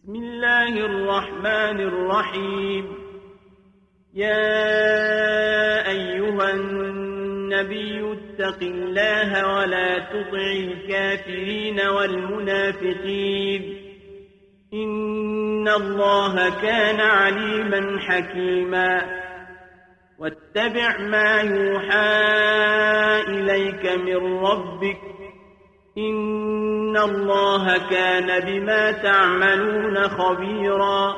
بسم الله الرحمن الرحيم. يا أيها النبي اتق الله ولا تطع الكافرين والمنافقين إن الله كان عليما حكيما. واتبع ما يوحى إليك من ربك إن الله كان بما تعملون خبيرا.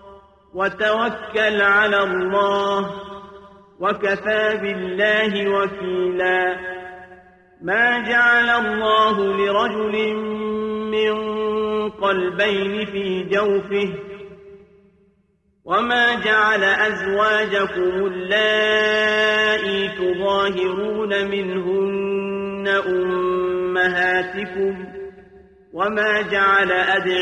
وتوكل على الله وكفى بالله وكيلا. ما جعل الله لرجل من قلبين في جوفه وما جعل أزواجكم اللائي تظاهرون منهن أمهاتكم وما جعل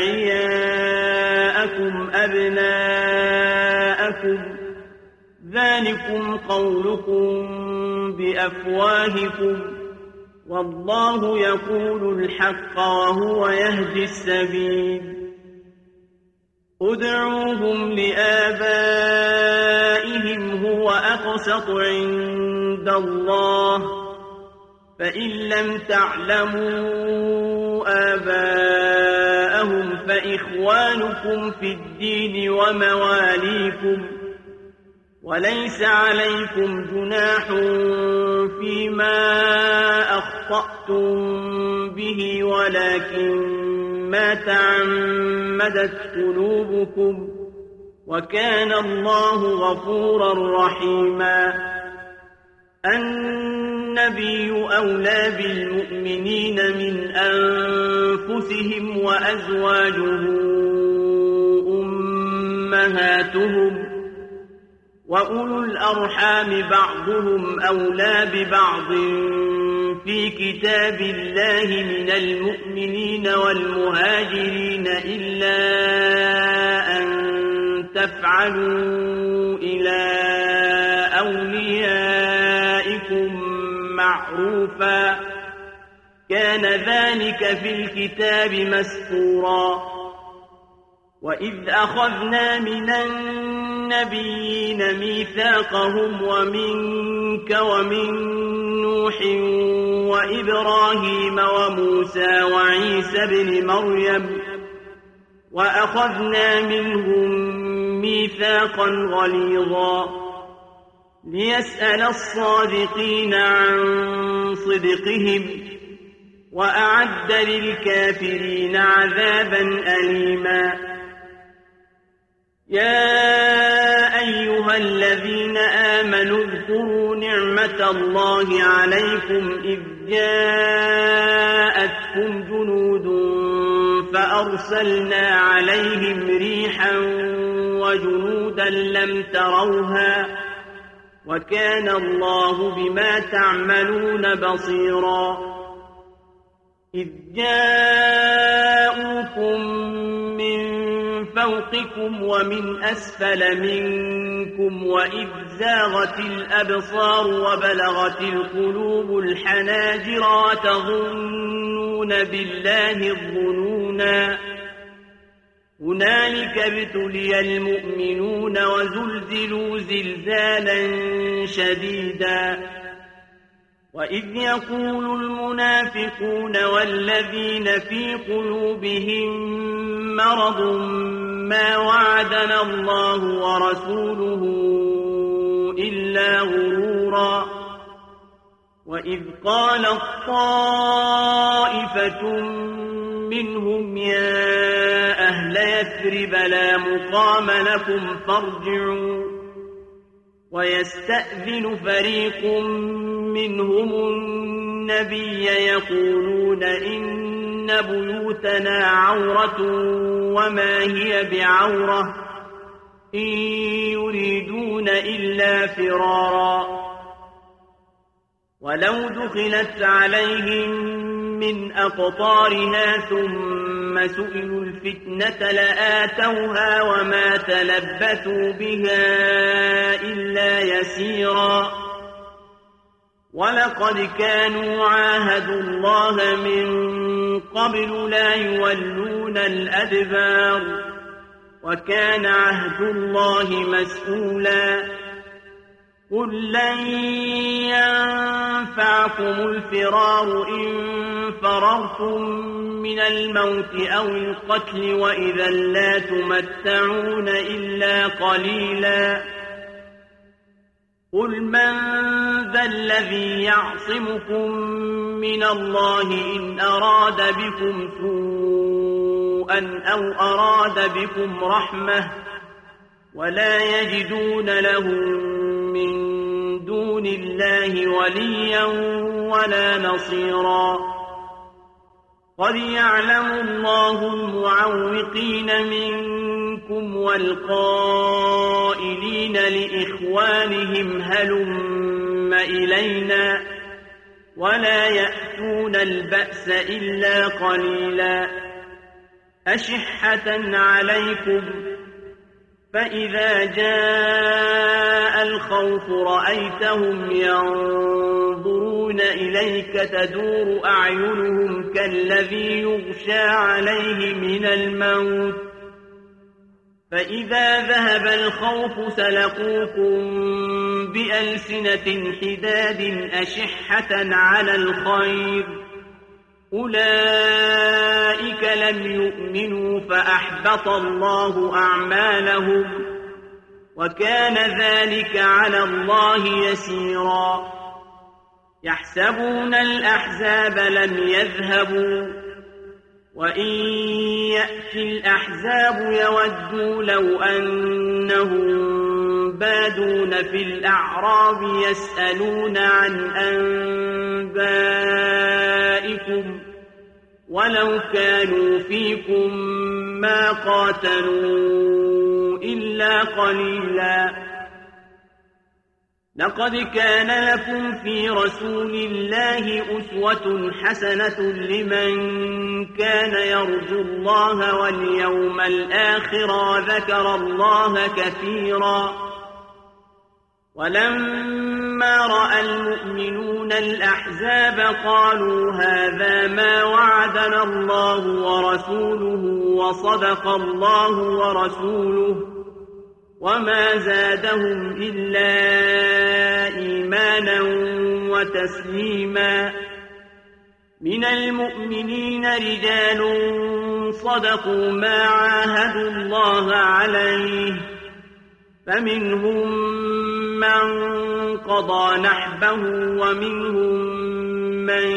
أدعياءكم أبناءكم ذلكم قولكم بأفواهكم والله يقول الحق وهو يهدي السبيل. ادعوهم لآبائهم هو أقسط عند الله فإن لم تعلموا آباءهم فإخوانكم في الدين ومواليكم وليس عليكم جناح فيما أخطأتم به ولكن ما تعمدت قلوبكم وكان الله غفورا رحيما. النبي أولى بالمؤمنين من أنفسهم وأزواجه أمهاتهم وأولو الأرحام بعضهم أولى ببعض في كتاب الله من المؤمنين والمهاجرين إلا أن تفعلوا إلى أوليائكم معروفا كان ذلك في الكتاب مسطورا. وإذ أخذنا من النبيين ميثاقهم ومنك ومن نوح وإبراهيم وموسى وعيسى بن مريم وأخذنا منهم ميثاقا غليظا ليسأل الصادقين عن صدقهم وأعد للكافرين عذابا أليما. يا أيها الذين آمنوا اذكروا نعمة الله عليكم إذ جاءتكم جنود فأرسلنا عليهم ريحا وجنودا لم تروها وكان الله بما تعملون بصيرا. إذ جاءوكم من فوقكم ومن أسفل منكم وإذ زاغت الأبصار وبلغت القلوب الحناجر وتظنون بالله الظنونا. هنالك ابتلي المؤمنون وزلزلوا زلزالا شديدا. وإذ يقول المنافقون والذين في قلوبهم مرض ما وعدنا الله ورسوله إلا غرورا. وإذ قالت طائفة منهم يا أهل يثرب لا مقام لكم فارجعوا ويستأذن فريق منهم النبي يقولون إن بيوتنا عورة وما هي بعورة إن يريدون إلا فرارا. ولو دخلت عليهم من أقطارها ثم سئلوا الفتنة لآتوها وما تلبثوا بها إلا يسيرا. ولقد كانوا عاهدوا الله من قبل لا يولون الأدبار وكان عهد الله مسؤولا قل لن ينفعكم الفرار إن فررتم من الموت أو القتل وإذا لا تمتعون إلا قليلا قل من ذا الذي يعصمكم من الله إن أراد بكم سوءا أو أراد بكم رحمة ولا يجدون لهم من دون الله وليا ولا نصيرا قد يعلم الله المعوقين منكم والقائلين لإخوانهم هلم إلينا ولا يأتون البأس إلا قليلا أشحة عليكم فإذا جاء الخوف رأيتهم ينظرون إليك تدور أعينهم كالذي يغشى عليه من الموت فإذا ذهب الخوف سلقوكم بألسنة حداد أشحة على الخير أولئك لم يؤمنوا فأحبط الله أعمالهم وكان ذلك على الله يسيرا يحسبون الأحزاب لم يذهبوا وإن يأتي الأحزاب يودوا لو أنهم بادون في الأعراب يسألون عن أنبائكم ولو كانوا فيكم ما قاتلوا إلا قليلا لقد كان لكم في رسول الله أسوة حسنة لمن كان يرجو الله واليوم الآخر وذكر الله كثيرا ولما رأى المؤمنون الأحزاب قالوا هذا ما وعدنا الله ورسوله وصدق الله ورسوله وما زادهم إلا إيمانا وتسليما من المؤمنين رجال صدقوا ما عاهدوا الله عليه فمنهم من قضى نحبه ومنهم من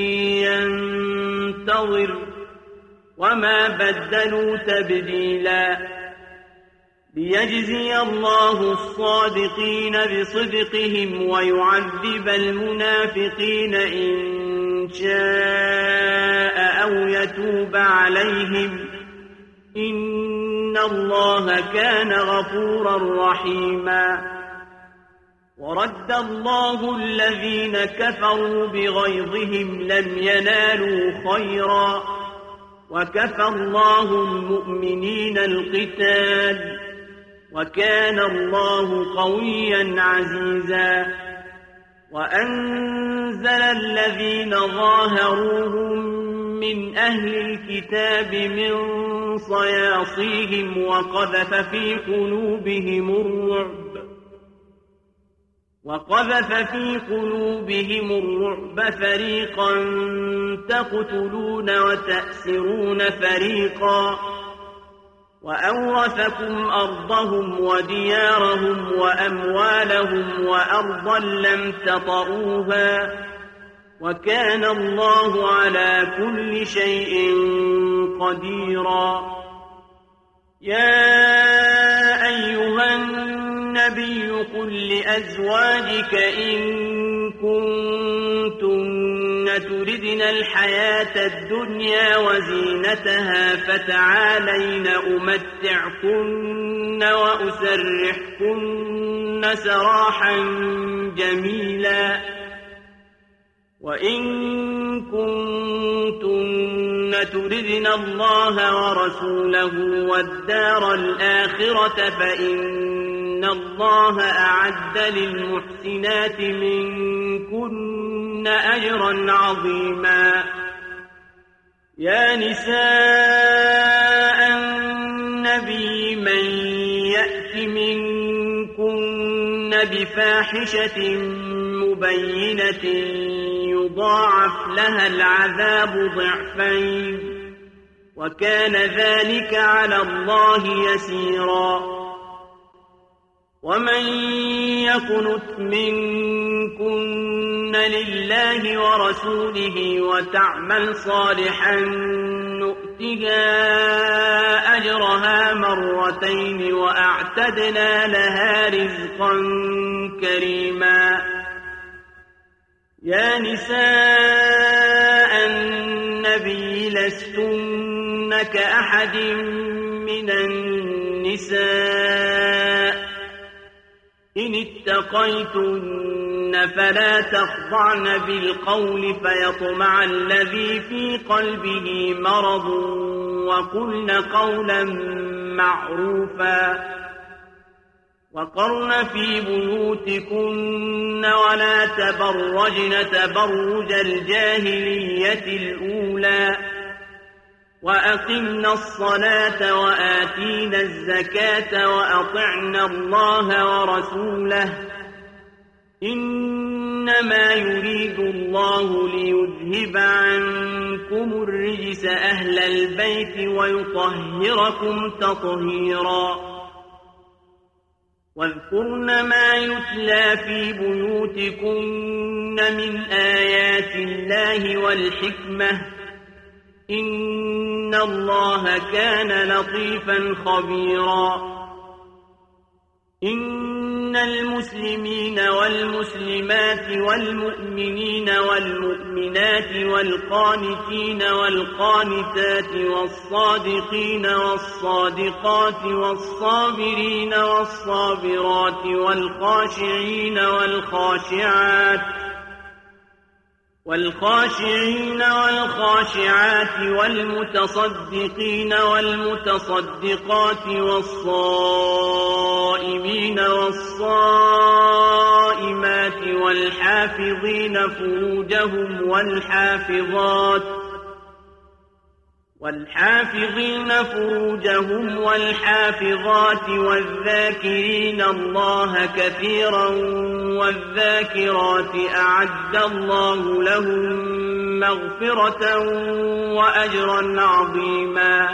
ينتظر وما بدلوا تبديلا ليجزي الله الصادقين بصدقهم ويعذب المنافقين إن شاء أو يتوب عليهم إن الله كان غفورا رحيما ورد الله الذين كفروا بغيظهم لم ينالوا خيرا وكفى الله المؤمنين القتال وكان الله قويا عزيزا وأنزل الذين ظاهروهم من أهل الكتاب من صياصيهم وقذف في قلوبهم الرعب فريقا تقتلون وتأسرون فريقا وأورثكم أرضهم وديارهم وأموالهم وأرضا لم تطئوها وكان الله على كل شيء قديرا يا أيها النبي قل لأزواجك إن كنتن تردن الحياة الدنيا وزينتها فتعالين أمتعكن وأسرحكن سراحا جميلا وإن كنتن تردن الله ورسوله والدار الآخرة فإن الله أعد للمحسنات منكن أجرا عظيما يا نساء النبي يأت منكن بفاحشة مبينة يضاعف لها العذاب ضعفين وكان ذلك على الله يسيرا ومن يقنت منكن لله ورسوله وتعمل صالحا نؤتها أجرها مرتين وأعتدنا لها رزقا كريما يا نساء النبي لستن كأحد من النساء إن اتقيتن فلا تخضعن بالقول فيطمع الذي في قلبه مرض وقلن قولا معروفا وقرن في بيوتكن ولا تبرجن تبرج الجاهلية الأولى وأقمنا الصلاة وآتينا الزكاة وأطعنا الله ورسوله إنما يريد الله ليذهب عنكم الرجس أهل البيت ويطهركم تطهيرا واذكرن ما يتلى في بيوتكن من آيات الله والحكمة إن الله كان لطيفا خبيرا إن المسلمين والمسلمات والمؤمنين والمؤمنات والقانتين والقانتات والصادقين والصادقات والصابرين والصابرات والخاشعين والخاشعات والمتصدقين والمتصدقات والصائمين والصائمات والحافظين فروجهم والحافظات والذاكرين الله كثيرا والذاكرات أعد الله لهم مغفرة وأجرا عظيما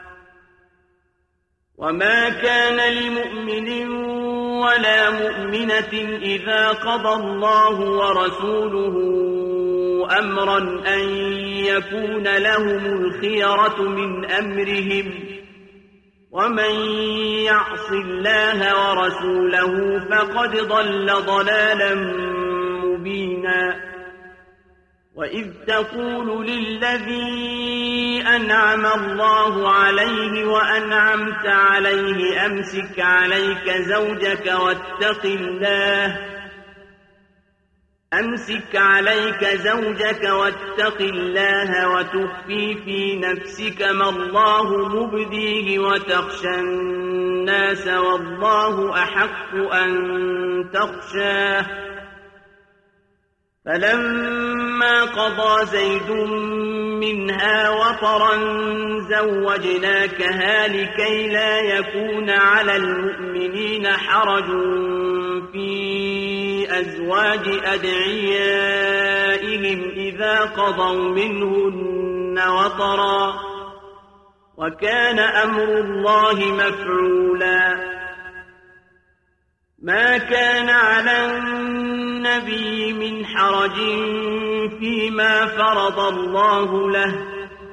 وما كان لمؤمن ولا مؤمنة إذا قضى الله ورسوله أمرا أن يكون لهم الخيرة من أمرهم ومن يعص الله ورسوله فقد ضل ضلالا مبينا وإذ تقول للذي أنعم الله عليه وأنعمت عليه أمسك عليك زوجك واتق الله وتخفي في نفسك ما الله مبديه وتخشى الناس والله أحق أن تخشاه فلما قضى زيد منها وطرا زوجناكها لكي لا يكون على المؤمنين حرج في أزواج أدعيائهم إذا قضوا منهن وطرا وكان أمر الله مفعولا ما كان على النبي من حرج فيما فرض الله له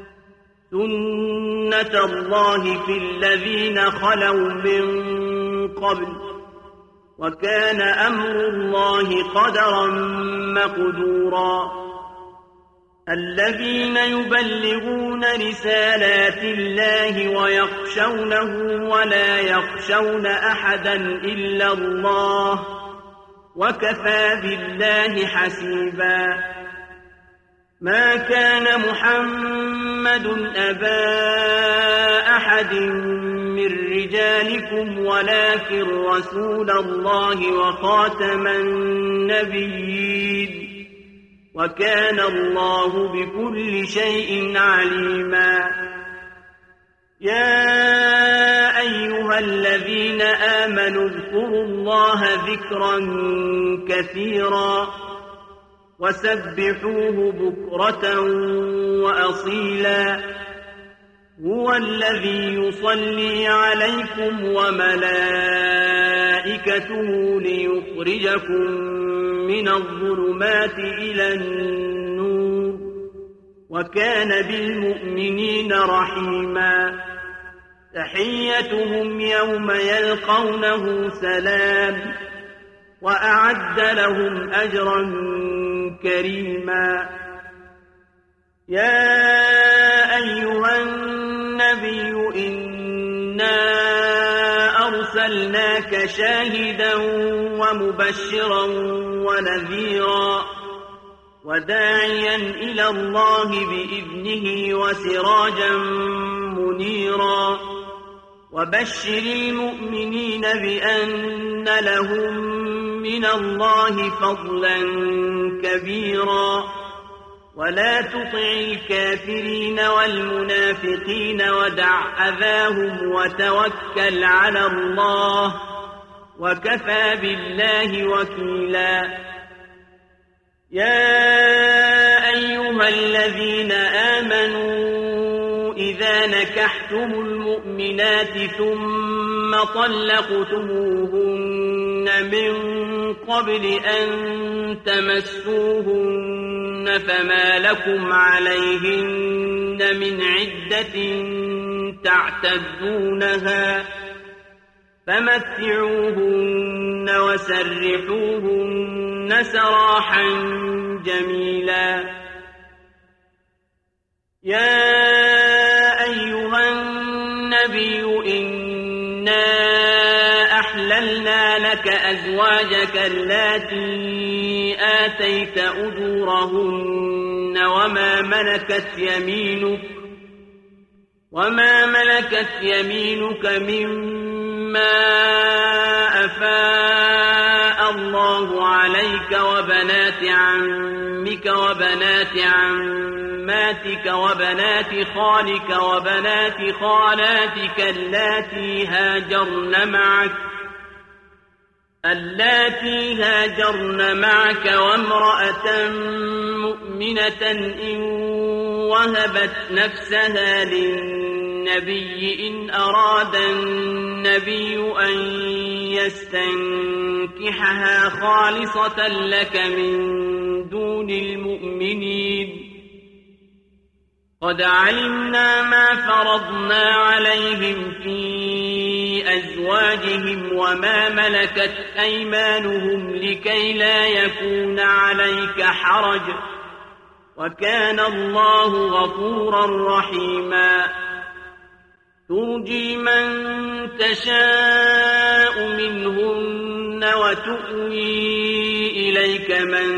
سنة الله في الذين خلوا من قبل وكان أمر الله قدرا مقدورا الذين يبلغون رسالات الله ويخشونه ولا يخشون أحدا إلا الله وكفى بالله حسيبا ما كان محمد أبا أحد من رجالكم ولكن رسول الله وخاتم النبيين وكان الله بكل شيء عليما يا أيها الذين آمنوا آمنوا اذكروا الله ذكرا كثيرا وسبحوه بكرة وأصيلا هو الذي يصلي عليكم وملائكته ليخرجكم من الظلمات إلى النور وكان بالمؤمنين رحيما تحيتهم يوم يلقونه سلام وأعد لهم أجرا كريما يا أيها النبي إنا أرسلناك شاهدا ومبشرا ونذيرا وداعيا إلى الله بإذنه وسراجا منيرا وبشر المؤمنين بأن لهم من الله فضلا كبيرا ولا تطع الكافرين والمنافقين ودع أذاهم وتوكل على الله وكفى بالله وكيلا يا أيها الذين آمنوا إذا نكحتم المؤمنات ثم طلقتموهن من قبل أن تمسوهن فما لكم عليهن من عدة تعتدونها فمتعوهن وسرحوهن سراحا جميلا يا أيها النبي إنا أحللنا لك أزواجك اللاتي آتيت أجورهن وما ملكت يمينك مما أفاء الله عليك وبنات عمك وبنات عماتك وبنات خالك وبنات خالاتك اللاتي هاجرن معك وامرأة مؤمنة إن وهبت نفسها للنبي إن أراد النبي أن يستنكحها خالصة لك من دون المؤمنين قد علمنا ما فرضنا عليهم في أزواجهم وما ملكت أيمانهم لكي لا يكون عليك حرج وكان الله غفورا رحيما ترجي من تشاء منهن وتؤوي إليك من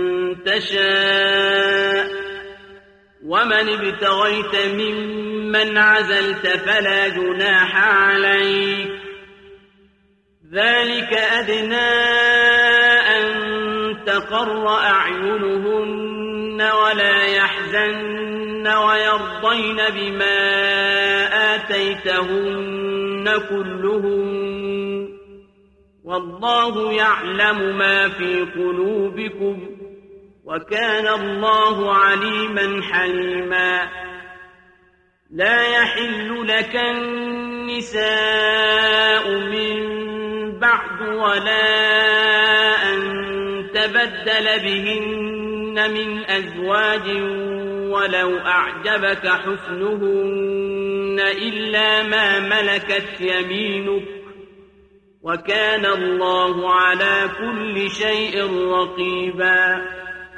تشاء ومن ابتغيت ممن عزلت فلا جناح عليك ذلك أدنى أن تقر أعينهن ولا يحزن ويرضين بما آتيتهن كلهن والله يعلم ما في قلوبكم وكان الله عليما حليما لا يحل لك النساء من بعد ولا أن تبدل بهن من أزواج ولو أعجبك حسنهن إلا ما ملكت يمينك وكان الله على كل شيء رقيبا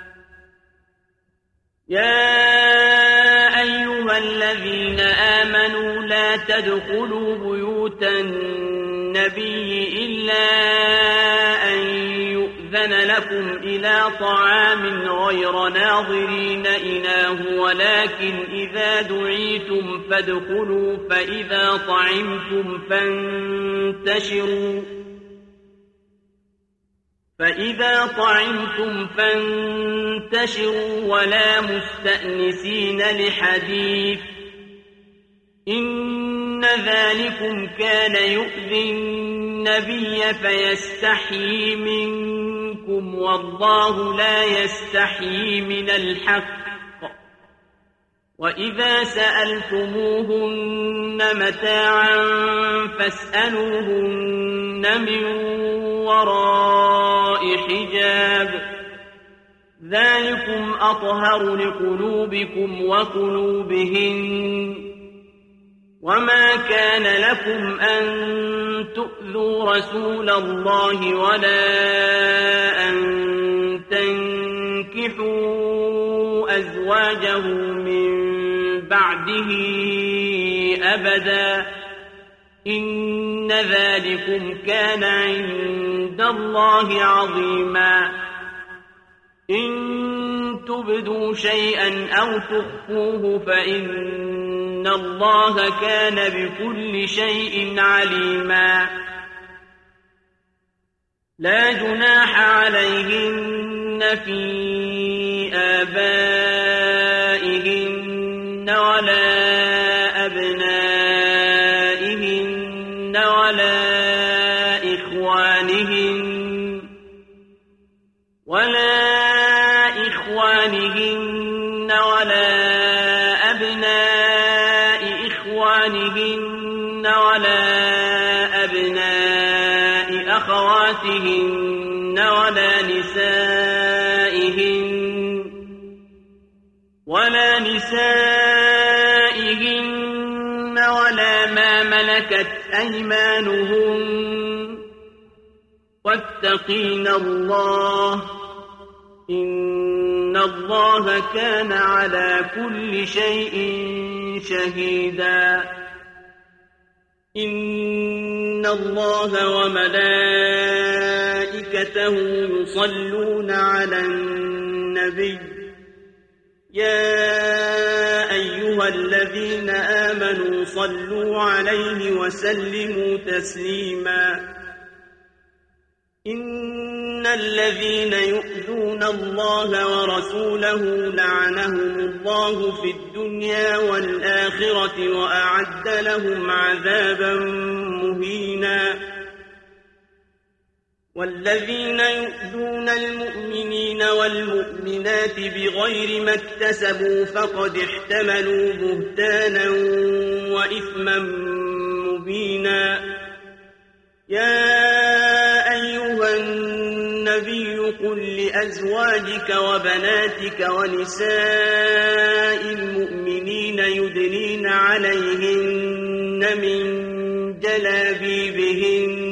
يا أيها الذين آمنوا لا تدخلوا بيوت النبي إلا أن يؤذن لكم إلى طعام غير ناظرين إناه ولكن إذا دعيتم فادخلوا فإذا طعمتم فانتشروا ولا مستأنسين لحديث إن ذلكم كان يؤذي النبي فيستحيي منكم والله لا يستحيي من الحق وإذا سألتموهن متاعا فاسألوهن من وراء حجاب ذلكم أطهر لقلوبكم وقلوبهن وما كان لكم أن تؤذوا رسول الله ولا أن تنكحوا أزواجه من بعده أبدا إن ذلكم كان عند الله عظيما إن تبدوا شيئا أو تخفوه فإن الله كان بكل شيء عليما لا جناح عليهن في آبائهن ولا أبنائهن ولا إخوانهن ولا أبناء إخوانهن ولا أبناء أخواتهن ولا نسائهن ولا ما ملكت أيمانهن واتقين الله إن الله كان على كل شيء شهيدا إن الله وملائكته يصلون على النبي يا أيها الذين آمنوا صلوا عليه وسلموا تسليما إن الذين يؤذون الله ورسوله لعنهم الله في الدنيا والآخرة وأعد لهم عذابا مهينا والذين يؤذون المؤمنين والمؤمنات بغير ما اكتسبوا فقد احتملوا بهتانا وإثما مبينا يا أيها النبي قل لأزواجك وبناتك ونساء المؤمنين يدنين عليهن من جلابيبهن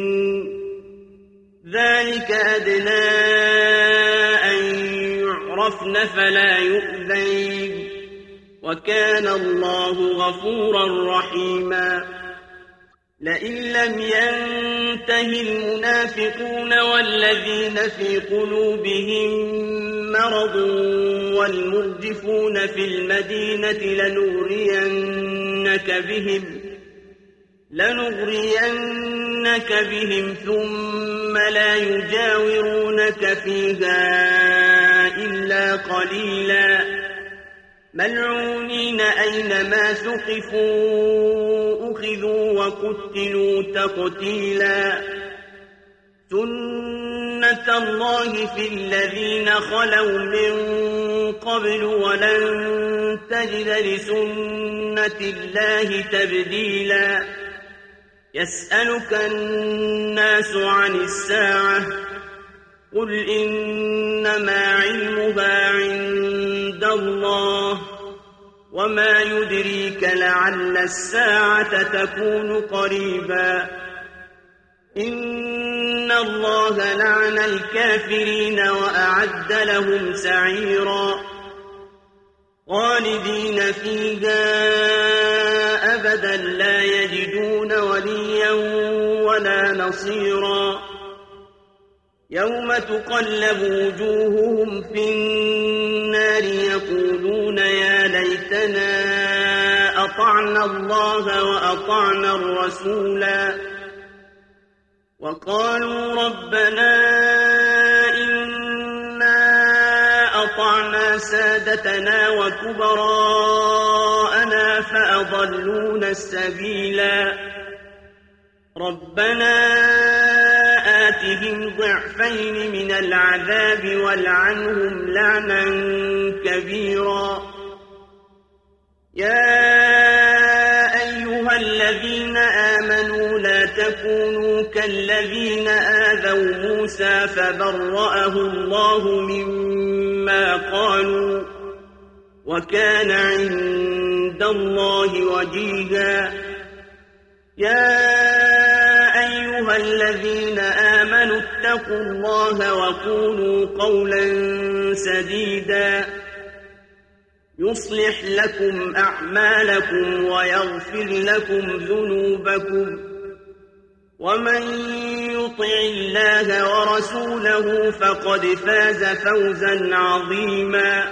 ذلك أدنى أن يعرفن فلا يؤذين وكان الله غفورا رحيما لئن لم ينته المنافقون والذين في قلوبهم مرض والمرجفون في المدينة لنغرينك بهم ثم لا يجاورونك فيها إلا قليلا ملعونين أينما ثقفوا أخذوا وقتلوا تقتيلا سنة الله في الذين خلوا من قبل ولن تجد لسنة الله تبديلا يسألك الناس عن الساعة قل إنما علمها عند الله وما يدريك لعل الساعة تكون قريبا إن الله لعن الكافرين وأعد لهم سعيرا خالدين فيها أبدا لا يجدون وليا ولا نصيرا يوم تقلب وجوههم في النار يقولون يا ليتنا أطعنا الله وأطعنا الرسولا وقالوا ربنا إنا أطعنا سادتنا وكبراءنا فأضلونا السبيلا ربنا آتهم ضعفين من العذاب والعنهم لعنا كبيرا يا أيها الذين آمنوا لا تكونوا كالذين آذوا موسى فبرأه الله مما قالوا وكان عند الله وجيها يا أيها الذين آمنوا اتقوا الله وقولوا قولا سديدا يصلح لكم أعمالكم ويغفر لكم ذنوبكم ومن يطع الله ورسوله فقد فاز فوزا عظيما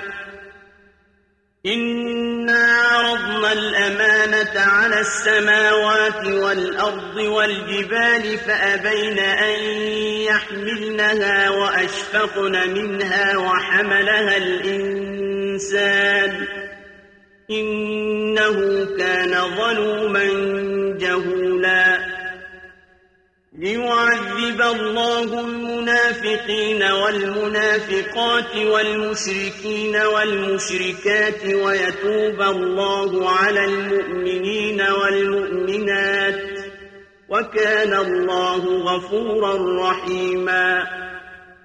إنا عرضنا الأمانة على السماوات والأرض والجبال فأبين أن يحملنها وأشفقن منها وحملها الإنسان إنه كان ظلوما جهولا ليعذب الله المنافقين والمنافقات والمشركين والمشركات ويتوب الله على المؤمنين والمؤمنات وكان الله غفورا رحيما